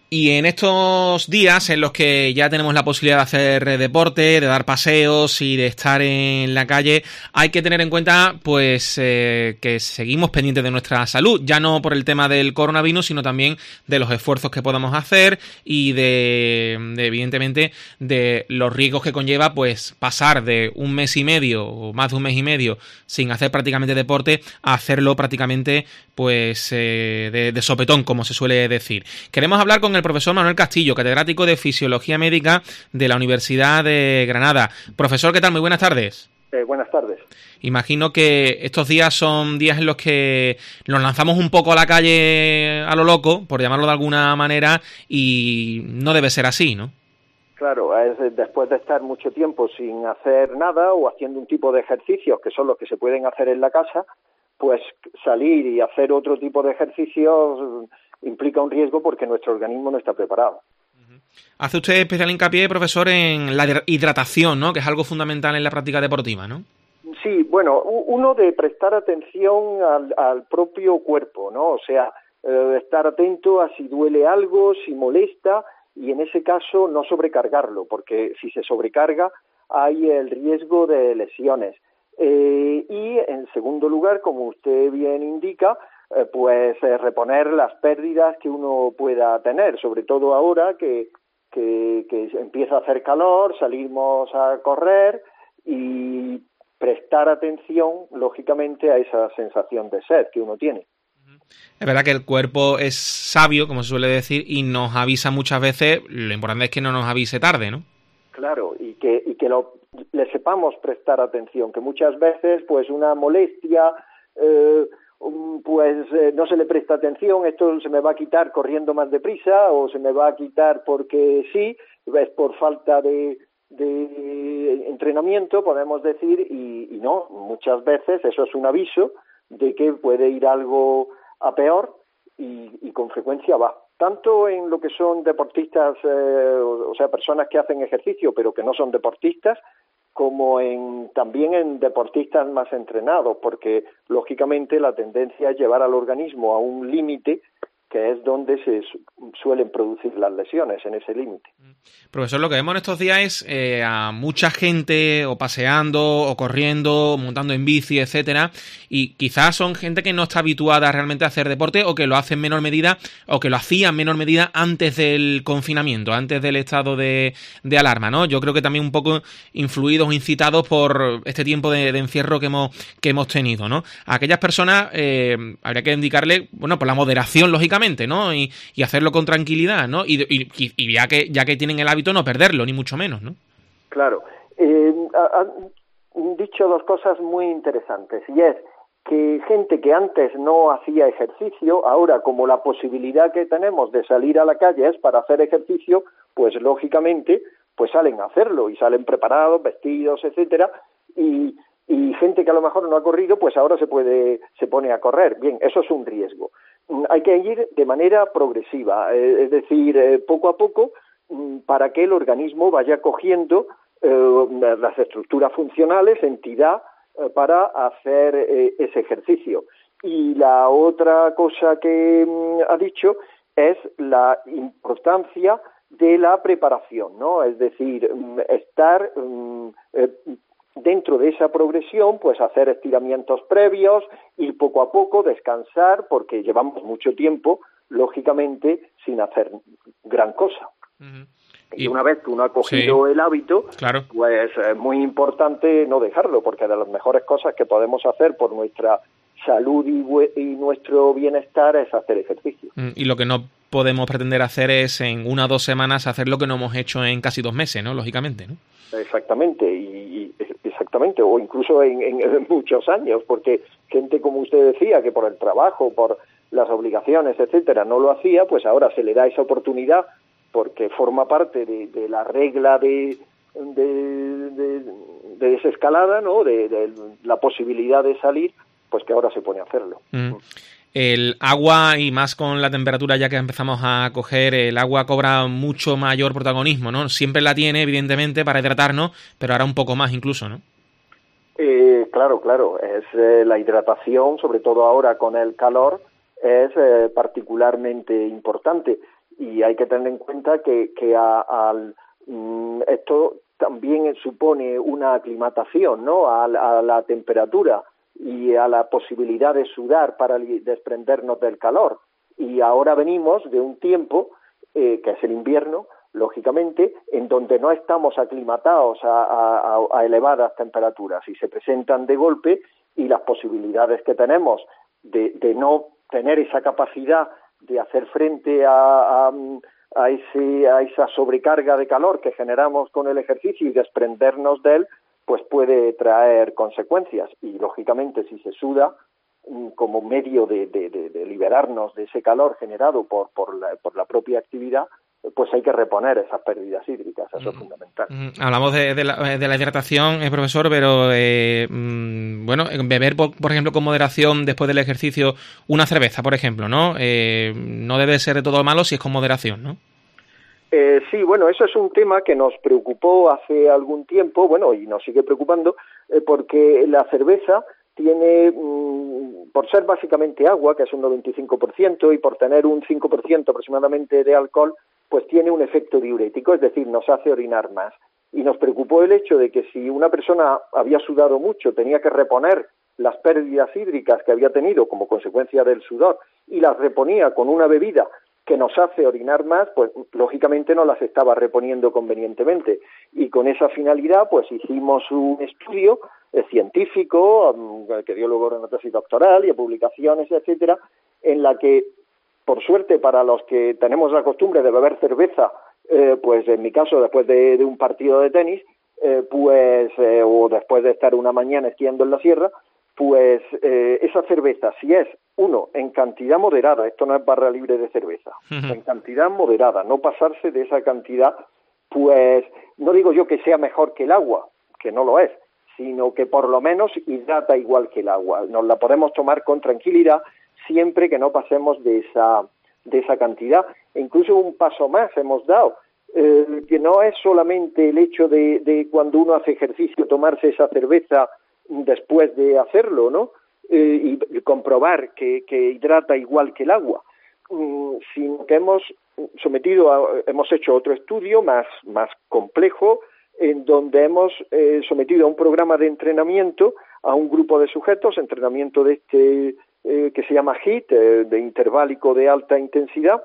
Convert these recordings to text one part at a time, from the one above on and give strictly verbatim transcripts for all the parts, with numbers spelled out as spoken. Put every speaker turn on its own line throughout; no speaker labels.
Y en estos días en los que ya tenemos la posibilidad de hacer deporte, de dar paseos y de estar en la calle, hay que tener en cuenta pues eh, que seguimos pendientes de nuestra salud, ya no por el tema del coronavirus, sino también de los esfuerzos que podamos hacer y de, de evidentemente de los riesgos que conlleva pues pasar de un mes y medio o más de un mes y medio sin hacer prácticamente deporte a hacerlo prácticamente pues eh, de, de sopetón, como se suele decir. Queremos hablar con el profesor Manuel Castillo, catedrático de Fisiología Médica de la Universidad de Granada. Profesor, ¿qué tal? Muy buenas tardes.
Eh, buenas tardes.
Imagino que estos días son días en los que nos lanzamos un poco a la calle a lo loco, por llamarlo de alguna manera, y no debe ser así, ¿no?
Claro, es después de estar mucho tiempo sin hacer nada o haciendo un tipo de ejercicios que son los que se pueden hacer en la casa, pues salir y hacer otro tipo de ejercicios implica un riesgo porque nuestro organismo no está preparado.
Hace usted especial hincapié, profesor, en la hidratación, ¿no? Que es algo fundamental en la práctica deportiva, ¿no?
Sí, bueno, uno de prestar atención al, al propio cuerpo, ¿no? O sea, eh, estar atento a si duele algo, si molesta, y en ese caso no sobrecargarlo, porque si se sobrecarga hay el riesgo de lesiones. Eh, y en segundo lugar, como usted bien indica, eh, pues eh, reponer las pérdidas que uno pueda tener, sobre todo ahora que, que, que empieza a hacer calor, salimos a correr y prestar atención, lógicamente, a esa sensación de sed que uno tiene.
Es verdad que el cuerpo es sabio, como se suele decir, y nos avisa muchas veces. Lo importante es que no nos avise tarde, ¿no?
Claro, y que, y que lo, le sepamos prestar atención, que muchas veces pues una molestia, eh, pues eh, no se le presta atención, esto se me va a quitar corriendo más deprisa o se me va a quitar porque sí, es por falta de, de entrenamiento, podemos decir, y, y no, muchas veces eso es un aviso de que puede ir algo a peor y, y con frecuencia va. Tanto en lo que son deportistas, eh, o, o sea, personas que hacen ejercicio pero que no son deportistas, como en también en deportistas más entrenados, porque lógicamente la tendencia es llevar al organismo a un límite que es donde se suelen producir las lesiones, en ese límite.
Profesor, lo que vemos en estos días es eh, a mucha gente o paseando o corriendo, montando en bici, etcétera, y quizás son gente que no está habituada realmente a hacer deporte o que lo hace en menor medida o que lo hacía en menor medida antes del confinamiento, antes del estado de, de alarma, ¿no? Yo creo que también un poco influidos o incitados por este tiempo de, de encierro que hemos que hemos tenido, ¿no? A aquellas personas eh, habría que indicarle, bueno, por la moderación, lógicamente, ¿no? Y, y hacerlo con tranquilidad, ¿no? Y, y, y ya que ya que tienen el hábito, no perderlo, ni mucho menos, ¿no?
Claro. Eh, han dicho dos cosas muy interesantes, y es que gente que antes no hacía ejercicio, ahora como la posibilidad que tenemos de salir a la calle es para hacer ejercicio, pues lógicamente pues salen a hacerlo y salen preparados, vestidos, etcétera, y y gente que a lo mejor no ha corrido, pues ahora se puede se pone a correr. Bien, eso es un riesgo. Hay que ir de manera progresiva, eh, es decir, eh, poco a poco, para que el organismo vaya cogiendo eh, las estructuras funcionales, entidad, eh, para hacer eh, ese ejercicio. Y la otra cosa que mm, ha dicho es la importancia de la preparación, ¿no? Es decir, estar eh, dentro de esa progresión, pues hacer estiramientos previos, ir poco a poco, descansar, porque llevamos mucho tiempo, lógicamente, sin hacer gran cosa. Uh-huh. Y, y una vez que uno ha cogido sí, el hábito,
claro,
pues es muy importante no dejarlo, porque de las mejores cosas que podemos hacer por nuestra salud y, y nuestro bienestar es hacer ejercicio.
Y lo que no podemos pretender hacer es en una o dos semanas hacer lo que no hemos hecho en casi dos meses, ¿no? Lógicamente, ¿no?
Exactamente, y, y exactamente, o incluso en, en, en muchos años, porque gente, como usted decía, que por el trabajo, por las obligaciones, etcétera, no lo hacía, pues ahora se le da esa oportunidad porque forma parte de, de la regla de, de, de, de desescalada, ¿no? De, de la posibilidad de salir, pues que ahora se pone a hacerlo.
Mm. El agua, y más con la temperatura ya que empezamos a coger, el agua cobra mucho mayor protagonismo, ¿no? Siempre la tiene, evidentemente, para hidratarnos, pero ahora un poco más incluso, ¿no?
Eh, claro, claro. Es eh, la hidratación, sobre todo ahora con el calor, es eh, particularmente importante. y hay que tener en cuenta que, que a, al, mm, esto también supone una aclimatación, ¿no?, a, a la temperatura y a la posibilidad de sudar para desprendernos del calor. Y ahora venimos de un tiempo, eh, que es el invierno, lógicamente, en donde no estamos aclimatados a, a, a elevadas temperaturas y se presentan de golpe, y las posibilidades que tenemos de, de no tener esa capacidad de hacer frente a, a, a, ese, a esa sobrecarga de calor que generamos con el ejercicio y desprendernos de él, pues puede traer consecuencias. Y lógicamente, si se suda como medio de, de, de, de liberarnos de ese calor generado por, por, la, por la propia actividad, pues hay que reponer esas pérdidas hídricas, eso mm. es fundamental.
Mm. Hablamos de, de, la, de la hidratación, eh, profesor, pero eh, mm, bueno, beber, por, por ejemplo, con moderación después del ejercicio una cerveza, por ejemplo, ¿no? Eh, no debe ser de todo malo si es con moderación, ¿no?
Eh, sí, bueno, eso es un tema que nos preocupó hace algún tiempo, bueno, y nos sigue preocupando, eh, porque la cerveza tiene, mmm, por ser básicamente agua, que es un noventa y cinco por ciento, y por tener un cinco por ciento aproximadamente de alcohol, pues tiene un efecto diurético, es decir, nos hace orinar más. Y nos preocupó el hecho de que si una persona había sudado mucho, tenía que reponer las pérdidas hídricas que había tenido como consecuencia del sudor, y las reponía con una bebida que nos hace orinar más, pues lógicamente no las estaba reponiendo convenientemente. Y con esa finalidad, pues hicimos un estudio eh, científico, um, que dio luego a una tesis doctoral y a publicaciones, etcétera, en la que, por suerte para los que tenemos la costumbre de beber cerveza, eh, pues en mi caso después de, de un partido de tenis, eh, pues eh, o después de estar una mañana esquiando en la sierra, pues eh, esa cerveza, si es, uno, en cantidad moderada, esto no es barra libre de cerveza, uh-huh. en cantidad moderada, no pasarse de esa cantidad, pues no digo yo que sea mejor que el agua, que no lo es, sino que por lo menos hidrata igual que el agua. Nos la podemos tomar con tranquilidad siempre que no pasemos de esa, de esa cantidad. E incluso un paso más hemos dado, eh, que no es solamente el hecho de, de cuando uno hace ejercicio tomarse esa cerveza después de hacerlo, ¿no? Eh, y, y comprobar que, que hidrata igual que el agua, mm, sino que hemos sometido a, hemos hecho otro estudio más, más complejo, en donde hemos eh, sometido a un programa de entrenamiento a un grupo de sujetos, entrenamiento de este eh, que se llama HIIT, eh, de interválico de alta intensidad,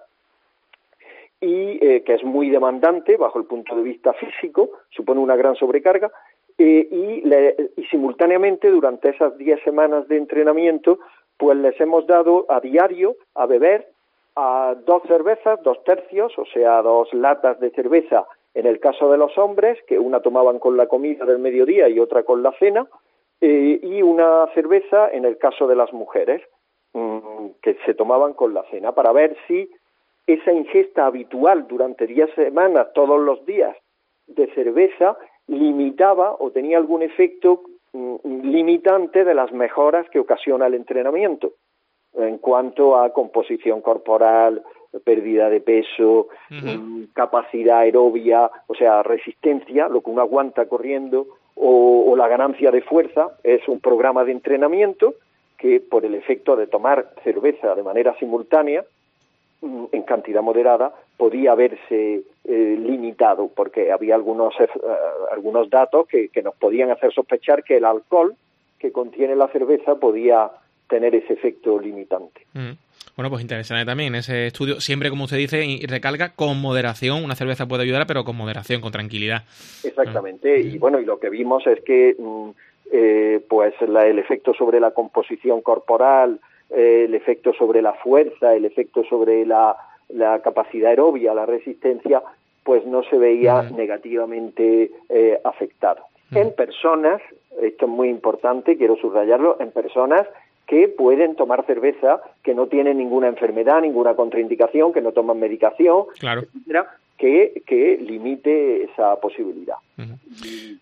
y eh, que es muy demandante bajo el punto de vista físico, supone una gran sobrecarga. Eh, y, le, y simultáneamente durante esas diez semanas de entrenamiento, pues les hemos dado a diario a beber a dos cervezas, dos tercios, o sea, dos latas de cerveza en el caso de los hombres, que una tomaban con la comida del mediodía y otra con la cena, eh, y una cerveza en el caso de las mujeres, mmm, que se tomaban con la cena, para ver si esa ingesta habitual durante diez semanas, todos los días, de cerveza, limitaba o tenía algún efecto mm, limitante de las mejoras que ocasiona el entrenamiento en cuanto a composición corporal, pérdida de peso, uh-huh. mm, capacidad aerobia, o sea, resistencia, lo que uno aguanta corriendo, o, o la ganancia de fuerza. Es un programa de entrenamiento que, por el efecto de tomar cerveza de manera simultánea, en cantidad moderada, podía verse eh, limitado, porque había algunos eh, algunos datos que, que nos podían hacer sospechar que el alcohol que contiene la cerveza podía tener ese efecto limitante.
Mm. Bueno, pues interesante también ese estudio, siempre como usted dice y recalca, con moderación. Una cerveza puede ayudar, pero con moderación, con tranquilidad.
Exactamente, mm. y bueno, y lo que vimos es que mm, eh, pues la, el efecto sobre la composición corporal, el efecto sobre la fuerza, el efecto sobre la, la capacidad aerobia, la resistencia, pues no se veía uh-huh. negativamente eh, afectado. Uh-huh. En personas, esto es muy importante, quiero subrayarlo, en personas que pueden tomar cerveza, que no tienen ninguna enfermedad, ninguna contraindicación, que no toman medicación,
claro.
etcétera, que, que limite esa posibilidad.
Uh-huh.
Y,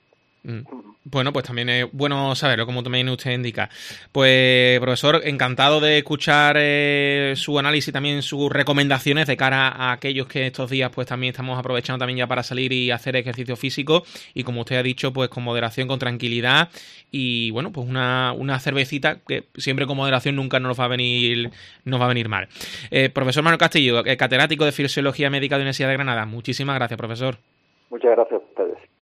Bueno, pues también es bueno saberlo, como también usted indica. Pues, profesor, encantado de escuchar eh, su análisis y también sus recomendaciones de cara a aquellos que estos días pues también estamos aprovechando también ya para salir y hacer ejercicio físico y, como usted ha dicho, pues con moderación, con tranquilidad y, bueno, pues una, una cervecita que siempre con moderación nunca nos va a venir, nos va a venir mal. Eh, profesor Manuel Castillo, catedrático de Fisiología Médica de la Universidad de Granada, muchísimas gracias, profesor.
Muchas gracias a ustedes.